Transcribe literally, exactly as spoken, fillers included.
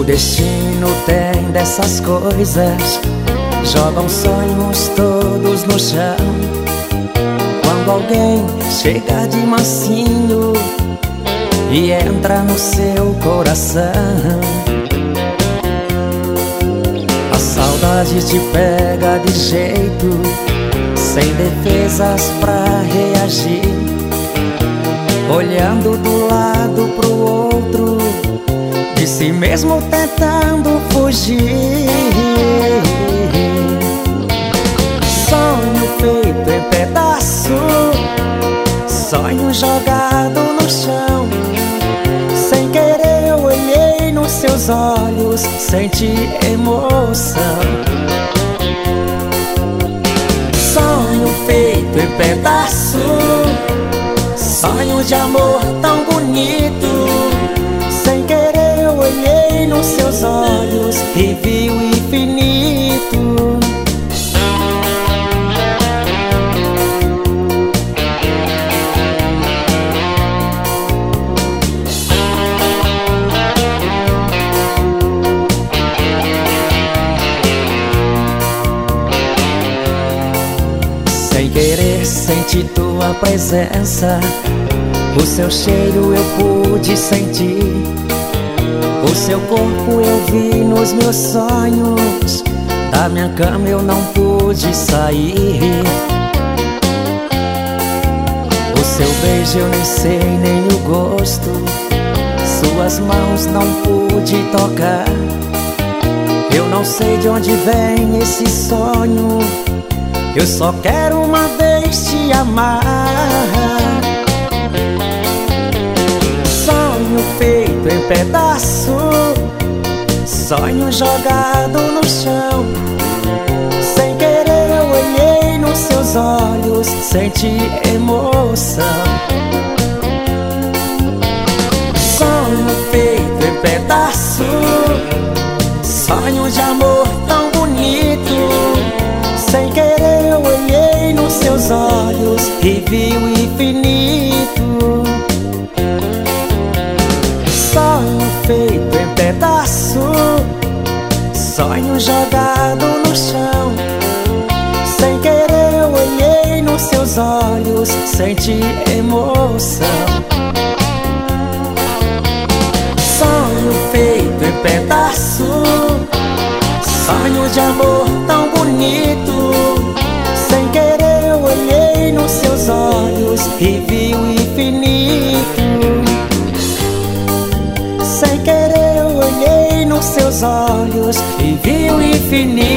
O destino tem dessas coisas, jogam sonhos todos no chão. Quando alguém chega de mansinho e entra no seu coração, a saudade te pega de jeito, sem defesas pra reagir, olhando do lado pro outro, de si mesmo tentando fugir. Sonho feito em pedaço, sonho jogado no chão. Sem querer eu olhei nos seus olhos, senti emoção. Sonho feito em pedaço, sonho de amor tão bonito. Sem querer eu olhei nos seus olhos e vi o infinito. Sem querer senti tua presença, o seu cheiro eu pude sentir, o seu corpo eu vi nos meus sonhos, da minha cama eu não pude sair. O seu beijo eu nem sei nem o gosto, suas mãos não pude tocar. Eu não sei de onde vem esse sonho, eu só quero uma vez te amar. Sonho feito em pedaço, sonho jogado no chão. Sem querer eu olhei nos seus olhos, senti emoção. Sonho feito em pedaço, sonho de amor tão bonito. Sem querer eu olhei nos seus olhos e vi o infinito. Sonho feito em pedaço, sonho jogado no chão. Sem querer eu olhei nos seus olhos, senti emoção. Sonho feito em pedaço, sonho de amor tão bonito. Sem querer eu olhei nos seus olhos e vi o infinito. Sem querer eu olhei nos seus olhos e vi o infinito.